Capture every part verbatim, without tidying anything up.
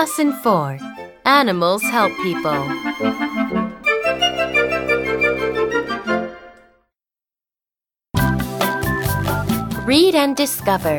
Lesson four. Animals help people. Read and discover.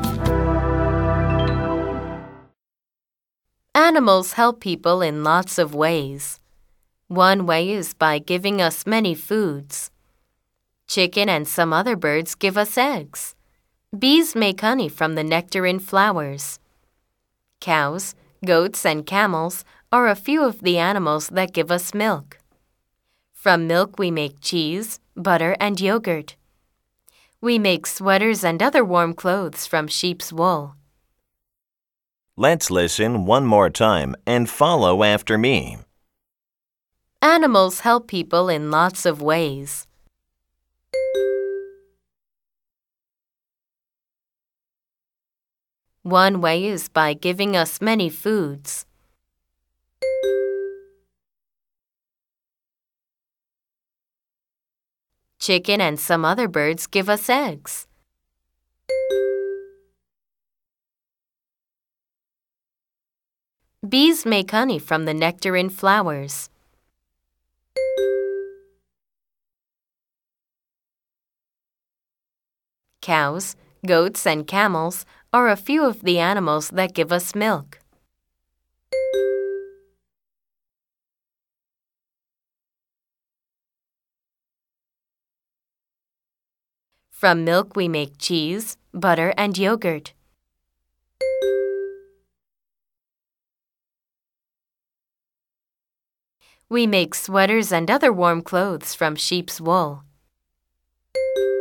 Animals help people in lots of ways. One way is by giving us many foods. Chicken and some other birds give us eggs. Bees make honey from the nectar in flowers. Cows, goats, and camels are a few of the animals that give us milk. From milk we make cheese, butter, and yogurt. We make sweaters and other warm clothes from sheep's wool. Let's listen one more time and follow after me. Animals help people in lots of ways. One way is by giving us many foods. Chicken and some other birds give us eggs. Bees make honey from the nectar in flowers. Cows, goats, and camels are a few of the animals that give us milk. From milk we make cheese, butter, and yogurt. We make sweaters and other warm clothes from sheep's wool.